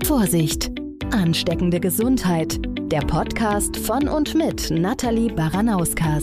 Vorsicht! Ansteckende Gesundheit. Der Podcast von und mit Nathalie Baranauskas.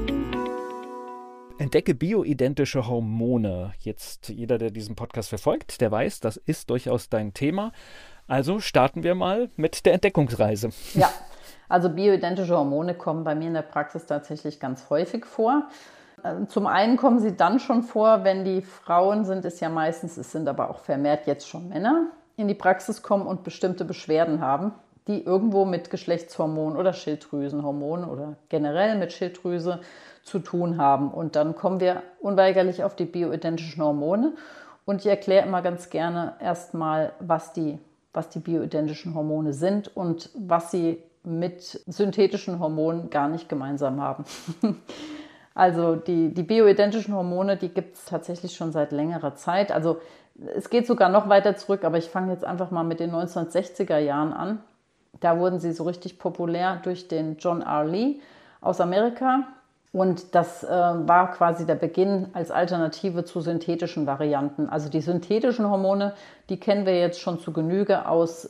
Entdecke bioidentische Hormone. Jetzt jeder, der diesen Podcast verfolgt, der weiß, das ist durchaus dein Thema. Also starten wir mal mit der Entdeckungsreise. Ja, also bioidentische Hormone kommen bei mir in der Praxis tatsächlich ganz häufig vor. Zum einen kommen sie dann schon vor, wenn die Frauen sind, es sind aber auch vermehrt jetzt schon Männer, in die Praxis kommen und bestimmte Beschwerden haben, die irgendwo mit Geschlechtshormonen oder Schilddrüsenhormonen oder generell mit Schilddrüse zu tun haben. Und dann kommen wir unweigerlich auf die bioidentischen Hormone. Und ich erkläre immer ganz gerne erstmal, was die bioidentischen Hormone sind und was sie mit synthetischen Hormonen gar nicht gemeinsam haben. Also die bioidentischen Hormone, die gibt es tatsächlich schon seit längerer Zeit. Also es geht sogar noch weiter zurück, aber ich fange jetzt einfach mal mit den 1960er Jahren an. Da wurden sie so richtig populär durch den John R. Lee aus Amerika. Und das war quasi der Beginn als Alternative zu synthetischen Varianten. Also die synthetischen Hormone, die kennen wir jetzt schon zu Genüge aus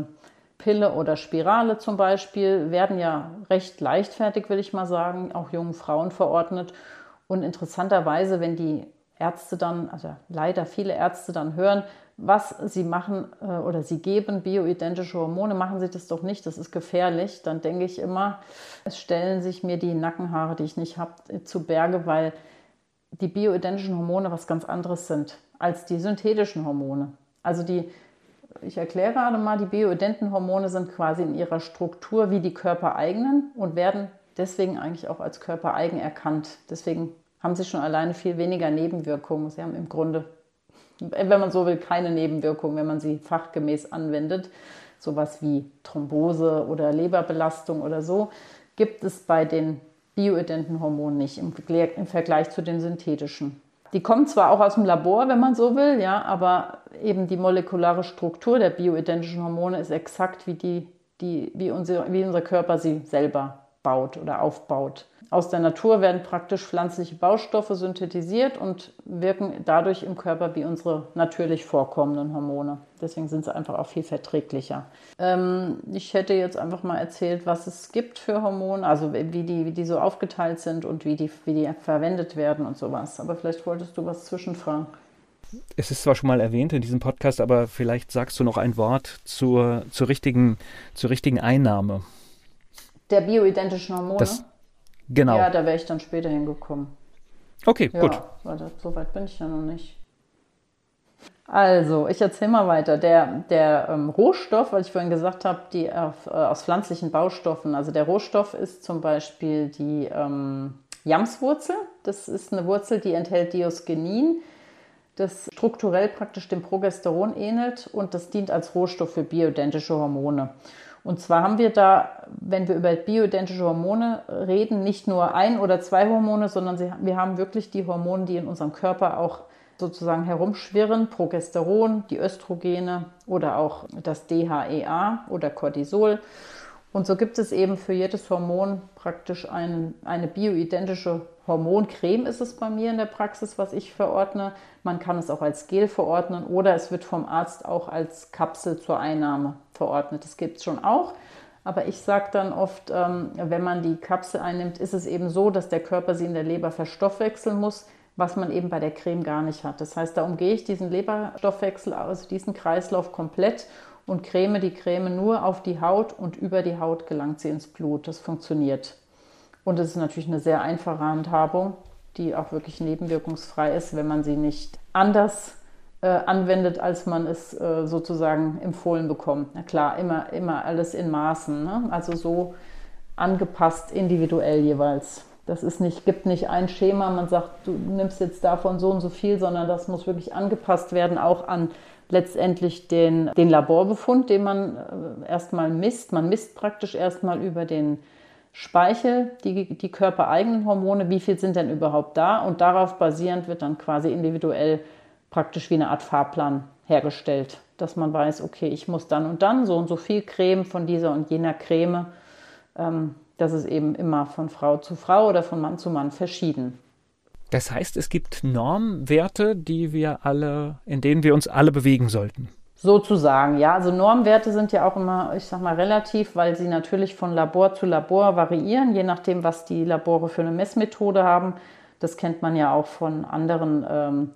Pille oder Spirale zum Beispiel, werden ja recht leichtfertig, will ich mal sagen, auch jungen Frauen verordnet. Und interessanterweise, wenn die Ärzte dann, also leider viele Ärzte dann hören, was sie machen oder sie geben bioidentische Hormone, machen sie das doch nicht, das ist gefährlich, dann denke ich immer, es stellen sich mir die Nackenhaare, die ich nicht habe, zu Berge, weil die bioidentischen Hormone was ganz anderes sind als die synthetischen Hormone. Also ich erkläre gerade mal, die bioidenten Hormone sind quasi in ihrer Struktur wie die körpereigenen und werden deswegen eigentlich auch als körpereigen erkannt. Deswegen haben sie schon alleine viel weniger Nebenwirkungen. Sie haben im Grunde, wenn man so will, keine Nebenwirkungen, wenn man sie fachgemäß anwendet. Sowas wie Thrombose oder Leberbelastung oder so gibt es bei den bioidenten Hormonen nicht im Vergleich zu den synthetischen. Die kommen zwar auch aus dem Labor, wenn man so will, ja, aber eben die molekulare Struktur der bioidentischen Hormone ist exakt wie unser Körper sie selber baut oder aufbaut. Aus der Natur werden praktisch pflanzliche Baustoffe synthetisiert und wirken dadurch im Körper wie unsere natürlich vorkommenden Hormone. Deswegen sind sie einfach auch viel verträglicher. Ich hätte jetzt einfach mal erzählt, was es gibt für Hormone, also wie die so aufgeteilt sind und wie die verwendet werden und sowas. Aber vielleicht wolltest du was zwischenfragen. Es ist zwar schon mal erwähnt in diesem Podcast, aber vielleicht sagst du noch ein Wort zur richtigen Einnahme. Der bioidentischen Hormone? Genau. Ja, da wäre ich dann später hingekommen. Okay, ja, gut. So weit bin ich ja noch nicht. Also, ich erzähle mal weiter. Der Rohstoff, was ich vorhin gesagt habe, die aus pflanzlichen Baustoffen, also der Rohstoff ist zum Beispiel die Jamswurzel. Das ist eine Wurzel, die enthält Diosgenin, das strukturell praktisch dem Progesteron ähnelt und das dient als Rohstoff für bioidentische Hormone. Und zwar haben wir da, wenn wir über bioidentische Hormone reden, nicht nur ein oder zwei Hormone, sondern wir haben wirklich die Hormone, die in unserem Körper auch sozusagen herumschwirren, Progesteron, die Östrogene oder auch das DHEA oder Cortisol. Und so gibt es eben für jedes Hormon praktisch eine bioidentische Hormoncreme, ist es bei mir in der Praxis, was ich verordne. Man kann es auch als Gel verordnen oder es wird vom Arzt auch als Kapsel zur Einnahme verordnet. Das gibt es schon auch. Aber ich sage dann oft, wenn man die Kapsel einnimmt, ist es eben so, dass der Körper sie in der Leber verstoffwechseln muss, was man eben bei der Creme gar nicht hat. Das heißt, da umgehe ich diesen Leberstoffwechsel, also diesen Kreislauf komplett und creme die Creme nur auf die Haut und über die Haut gelangt sie ins Blut. Das funktioniert. Und es ist natürlich eine sehr einfache Handhabung, die auch wirklich nebenwirkungsfrei ist, wenn man sie nicht anders anwendet, als man es sozusagen empfohlen bekommt. Na klar, immer alles in Maßen, ne? Also so angepasst individuell jeweils. Gibt nicht ein Schema, man sagt, du nimmst jetzt davon so und so viel, sondern das muss wirklich angepasst werden, auch an letztendlich den Laborbefund, den man erstmal misst. Man misst praktisch erstmal über den Speichel die körpereigenen Hormone, wie viel sind denn überhaupt da, und darauf basierend wird dann quasi individuell praktisch wie eine Art Fahrplan hergestellt, dass man weiß, okay, ich muss dann und dann so und so viel Creme von dieser und jener Creme. Das ist eben immer von Frau zu Frau oder von Mann zu Mann verschieden. Das heißt, es gibt Normwerte, in denen wir uns alle bewegen sollten. Sozusagen, ja. Also Normwerte sind ja auch immer, ich sag mal, relativ, weil sie natürlich von Labor zu Labor variieren, je nachdem, was die Labore für eine Messmethode haben. Das kennt man ja auch von anderen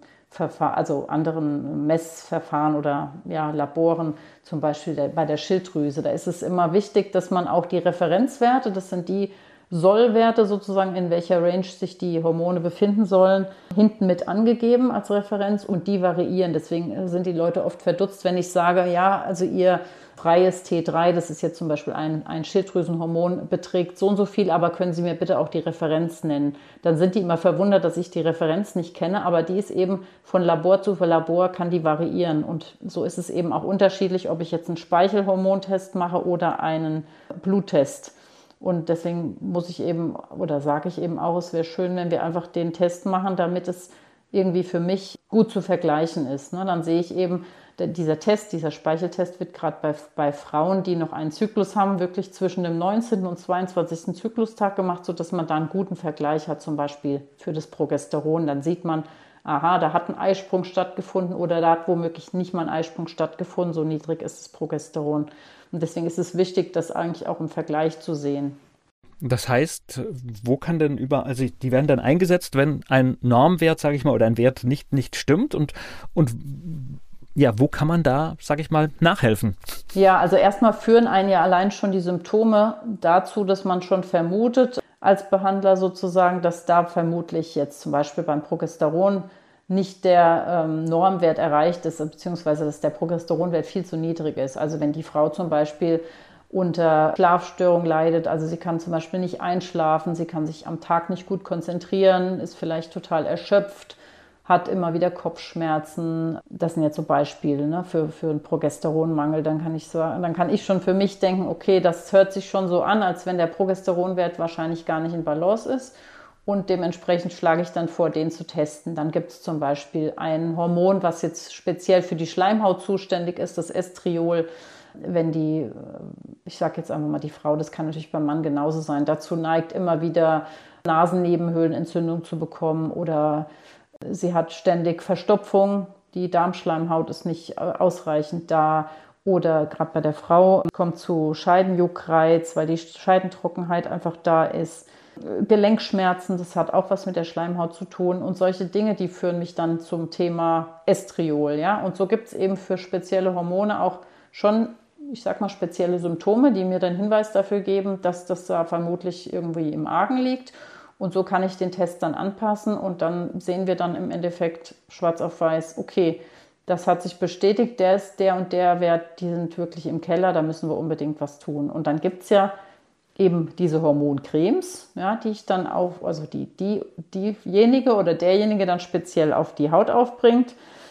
anderen Messverfahren oder ja, Laboren, zum Beispiel bei der Schilddrüse. Da ist es immer wichtig, dass man auch die Referenzwerte, das sind die Sollwerte sozusagen, in welcher Range sich die Hormone befinden sollen, hinten mit angegeben als Referenz und die variieren. Deswegen sind die Leute oft verdutzt, wenn ich sage, ja, also ihr freies T3, das ist jetzt zum Beispiel ein Schilddrüsenhormon, beträgt so und so viel, aber können Sie mir bitte auch die Referenz nennen? Dann sind die immer verwundert, dass ich die Referenz nicht kenne, aber die ist eben von Labor zu Labor, kann die variieren. Und so ist es eben auch unterschiedlich, ob ich jetzt einen Speichelhormontest mache oder einen Bluttest. Und deswegen muss ich eben, oder sage ich eben auch, es wäre schön, wenn wir einfach den Test machen, damit es irgendwie für mich gut zu vergleichen ist. Dann sehe ich eben, dieser Speicheltest wird gerade bei Frauen, die noch einen Zyklus haben, wirklich zwischen dem 19. und 22. Zyklustag gemacht, sodass man da einen guten Vergleich hat, zum Beispiel für das Progesteron. Dann sieht man, aha, da hat ein Eisprung stattgefunden oder da hat womöglich nicht mal ein Eisprung stattgefunden, so niedrig ist das Progesteron. Und deswegen ist es wichtig, das eigentlich auch im Vergleich zu sehen. Das heißt, wo kann denn also die werden dann eingesetzt, wenn ein Normwert, sage ich mal, oder ein Wert nicht stimmt und ja, wo kann man da, sage ich mal, nachhelfen? Ja, also erstmal führen einen ja allein schon die Symptome dazu, dass man schon vermutet, als Behandler sozusagen, dass da vermutlich jetzt zum Beispiel beim Progesteron nicht der Normwert erreicht ist, beziehungsweise dass der Progesteronwert viel zu niedrig ist. Also wenn die Frau zum Beispiel unter Schlafstörung leidet, also sie kann zum Beispiel nicht einschlafen, sie kann sich am Tag nicht gut konzentrieren, ist vielleicht total erschöpft, hat immer wieder Kopfschmerzen. Das sind jetzt so Beispiele für einen Progesteronmangel. Dann kann ich schon für mich denken, okay, das hört sich schon so an, als wenn der Progesteronwert wahrscheinlich gar nicht in Balance ist. Und dementsprechend schlage ich dann vor, den zu testen. Dann gibt es zum Beispiel ein Hormon, was jetzt speziell für die Schleimhaut zuständig ist, das Estriol. Wenn ich sage jetzt einfach mal die Frau, das kann natürlich beim Mann genauso sein, dazu neigt, immer wieder Nasennebenhöhlenentzündung zu bekommen oder sie hat ständig Verstopfung, die Darmschleimhaut ist nicht ausreichend da. Oder gerade bei der Frau kommt zu Scheidenjuckreiz, weil die Scheidentrockenheit einfach da ist. Gelenkschmerzen, das hat auch was mit der Schleimhaut zu tun. Und solche Dinge, die führen mich dann zum Thema Estriol. Ja? Und so gibt es eben für spezielle Hormone auch schon, ich sag mal, spezielle Symptome, die mir dann Hinweis dafür geben, dass das da vermutlich irgendwie im Argen liegt. Und so kann ich den Test dann anpassen und dann sehen wir dann im Endeffekt schwarz auf weiß, okay, das hat sich bestätigt, der und der Wert, die sind wirklich im Keller, da müssen wir unbedingt was tun. Und dann gibt es ja eben diese Hormoncremes, ja, die ich dann also diejenige oder derjenige dann speziell auf die Haut aufbringt.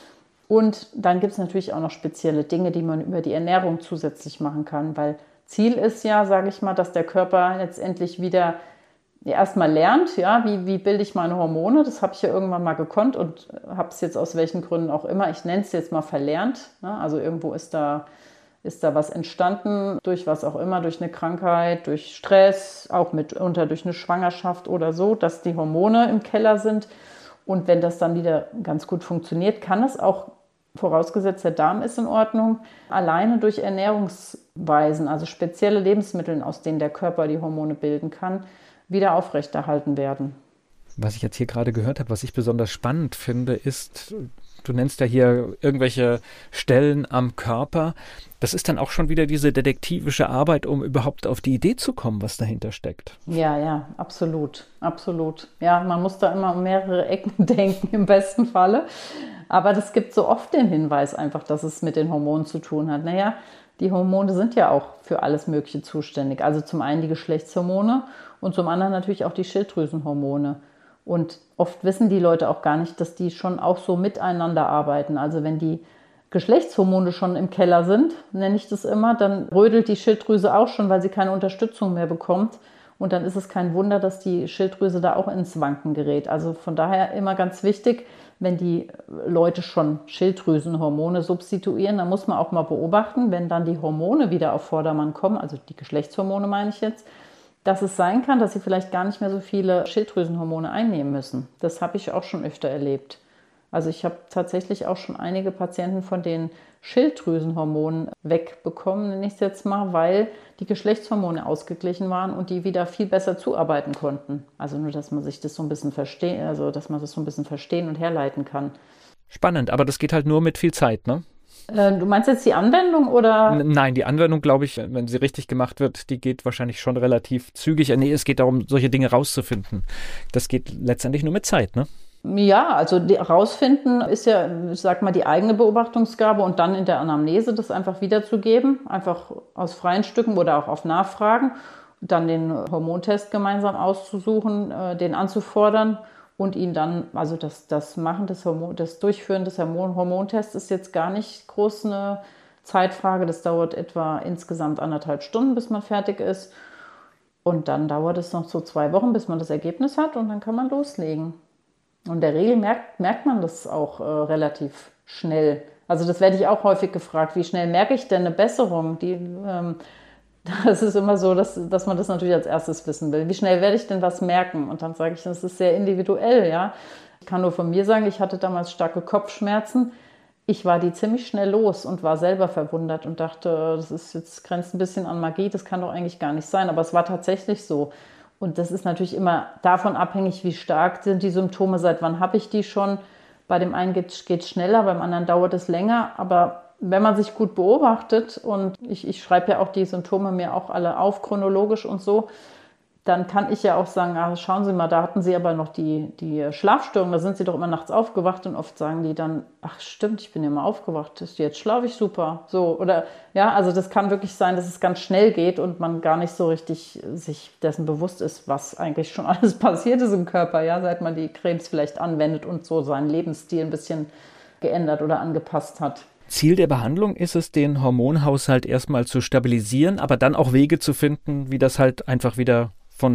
Und dann gibt es natürlich auch noch spezielle Dinge, die man über die Ernährung zusätzlich machen kann, weil Ziel ist ja, sage ich mal, dass der Körper letztendlich wieder erstmal lernt, ja, wie bilde ich meine Hormone, das habe ich ja irgendwann mal gekonnt und habe es jetzt aus welchen Gründen auch immer, ich nenne es jetzt mal verlernt, ne? Also irgendwo ist da was entstanden, durch was auch immer, durch eine Krankheit, durch Stress, auch mitunter durch eine Schwangerschaft oder so, dass die Hormone im Keller sind. Und wenn das dann wieder ganz gut funktioniert, kann es auch, vorausgesetzt der Darm ist in Ordnung, alleine durch Ernährungsweisen, also spezielle Lebensmittel, aus denen der Körper die Hormone bilden kann, wieder aufrechterhalten werden. Was ich jetzt hier gerade gehört habe, was ich besonders spannend finde, ist, du nennst ja hier irgendwelche Stellen am Körper. Das ist dann auch schon wieder diese detektivische Arbeit, um überhaupt auf die Idee zu kommen, was dahinter steckt. Ja, absolut, absolut. Ja, man muss da immer um mehrere Ecken denken, im besten Falle. Aber das gibt so oft den Hinweis einfach, dass es mit den Hormonen zu tun hat. Naja, die Hormone sind ja auch für alles Mögliche zuständig. Also zum einen die Geschlechtshormone und zum anderen natürlich auch die Schilddrüsenhormone. Und oft wissen die Leute auch gar nicht, dass die schon auch so miteinander arbeiten. Also wenn die Geschlechtshormone schon im Keller sind, nenne ich das immer, dann rödelt die Schilddrüse auch schon, weil sie keine Unterstützung mehr bekommt. Und dann ist es kein Wunder, dass die Schilddrüse da auch ins Wanken gerät. Also von daher immer ganz wichtig, wenn die Leute schon Schilddrüsenhormone substituieren, dann muss man auch mal beobachten, wenn dann die Hormone wieder auf Vordermann kommen, also die Geschlechtshormone meine ich jetzt, dass es sein kann, dass sie vielleicht gar nicht mehr so viele Schilddrüsenhormone einnehmen müssen. Das habe ich auch schon öfter erlebt. Also ich habe tatsächlich auch schon einige Patienten, von denen Schilddrüsenhormon wegbekommen, nenne ich es jetzt mal, weil die Geschlechtshormone ausgeglichen waren und die wieder viel besser zuarbeiten konnten. Also nur, dass man sich das so ein bisschen dass man das so ein bisschen verstehen und herleiten kann. Spannend, aber das geht halt nur mit viel Zeit, ne? Du meinst jetzt die Anwendung oder? Nein, die Anwendung, glaube ich, wenn sie richtig gemacht wird, die geht wahrscheinlich schon relativ zügig. Nee, es geht darum, solche Dinge rauszufinden. Das geht letztendlich nur mit Zeit, ne? Ja, also rausfinden ist ja, ich sag mal, die eigene Beobachtungsgabe und dann in der Anamnese das einfach wiederzugeben, einfach aus freien Stücken oder auch auf Nachfragen, dann den Hormontest gemeinsam auszusuchen, den anzufordern und ihn dann, also das Durchführen des Hormontests ist jetzt gar nicht groß eine Zeitfrage, das dauert etwa insgesamt 1,5 Stunden, bis man fertig ist und dann dauert es noch so 2 Wochen, bis man das Ergebnis hat und dann kann man loslegen. Und in der Regel merkt man das auch relativ schnell. Also das werde ich auch häufig gefragt, wie schnell merke ich denn eine Besserung? Das ist immer so, dass man das natürlich als erstes wissen will. Wie schnell werde ich denn was merken? Und dann sage ich, das ist sehr individuell. Ja? Ich kann nur von mir sagen, ich hatte damals starke Kopfschmerzen. Ich war die ziemlich schnell los und war selber verwundert und dachte, grenzt ein bisschen an Magie, das kann doch eigentlich gar nicht sein. Aber es war tatsächlich so. Und das ist natürlich immer davon abhängig, wie stark sind die Symptome, seit wann habe ich die schon. Bei dem einen geht es schneller, beim anderen dauert es länger. Aber wenn man sich gut beobachtet, und ich schreibe ja auch die Symptome mir auch alle auf, chronologisch und so, dann kann ich ja auch sagen, schauen Sie mal, da hatten Sie aber noch die Schlafstörung, da sind Sie doch immer nachts aufgewacht und oft sagen die dann, ach stimmt, ich bin ja mal aufgewacht, jetzt schlafe ich super. So, oder ja, also das kann wirklich sein, dass es ganz schnell geht und man gar nicht so richtig sich dessen bewusst ist, was eigentlich schon alles passiert ist im Körper, ja, seit man die Cremes vielleicht anwendet und so seinen Lebensstil ein bisschen geändert oder angepasst hat. Ziel der Behandlung ist es, den Hormonhaushalt erstmal zu stabilisieren, aber dann auch Wege zu finden, wie das halt einfach wieder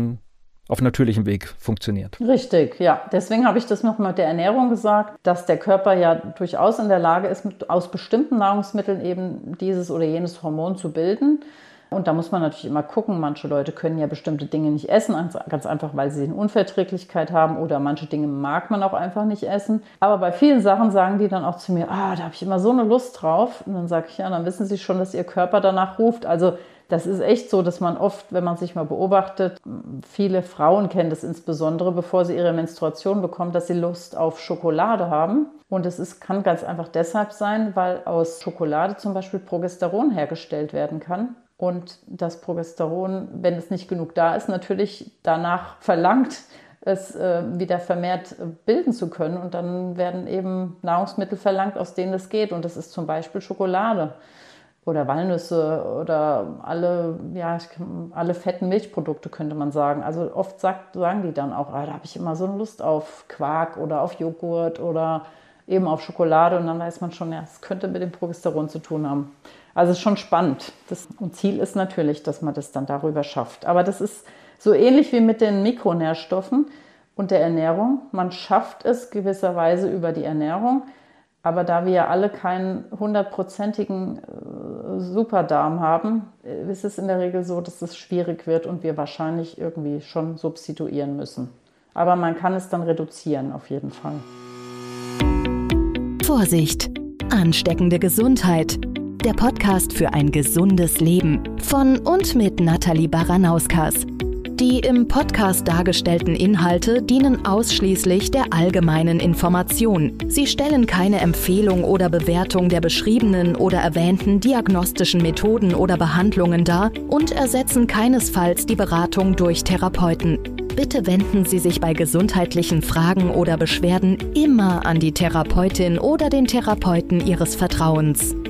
auf natürlichem Weg funktioniert. Richtig, ja. Deswegen habe ich das noch mit der Ernährung gesagt, dass der Körper ja durchaus in der Lage ist, aus bestimmten Nahrungsmitteln eben dieses oder jenes Hormon zu bilden. Und da muss man natürlich immer gucken, manche Leute können ja bestimmte Dinge nicht essen, ganz einfach, weil sie eine Unverträglichkeit haben oder manche Dinge mag man auch einfach nicht essen. Aber bei vielen Sachen sagen die dann auch zu mir, da habe ich immer so eine Lust drauf. Und dann sage ich, ja, dann wissen Sie schon, dass Ihr Körper danach ruft. Also das ist echt so, dass man oft, wenn man sich mal beobachtet, viele Frauen kennen das insbesondere, bevor sie ihre Menstruation bekommen, dass sie Lust auf Schokolade haben. Und kann ganz einfach deshalb sein, weil aus Schokolade zum Beispiel Progesteron hergestellt werden kann. Und das Progesteron, wenn es nicht genug da ist, natürlich danach verlangt, es wieder vermehrt bilden zu können. Und dann werden eben Nahrungsmittel verlangt, aus denen es geht. Und das ist zum Beispiel Schokolade oder Walnüsse oder alle fetten Milchprodukte, könnte man sagen. Also oft sagen die dann auch, da habe ich immer so eine Lust auf Quark oder auf Joghurt oder eben auf Schokolade. Und dann weiß man schon, ja, es könnte mit dem Progesteron zu tun haben. Also es ist schon spannend. Und Ziel ist natürlich, dass man das dann darüber schafft. Aber das ist so ähnlich wie mit den Mikronährstoffen und der Ernährung. Man schafft es gewisserweise über die Ernährung. Aber da wir ja alle keinen 100%igen Superdarm haben, ist es in der Regel so, dass es schwierig wird und wir wahrscheinlich irgendwie schon substituieren müssen. Aber man kann es dann reduzieren, auf jeden Fall. Vorsicht! Ansteckende Gesundheit. Der Podcast für ein gesundes Leben von und mit Nathalie Baranauskas. Die im Podcast dargestellten Inhalte dienen ausschließlich der allgemeinen Information. Sie stellen keine Empfehlung oder Bewertung der beschriebenen oder erwähnten diagnostischen Methoden oder Behandlungen dar und ersetzen keinesfalls die Beratung durch Therapeuten. Bitte wenden Sie sich bei gesundheitlichen Fragen oder Beschwerden immer an die Therapeutin oder den Therapeuten Ihres Vertrauens.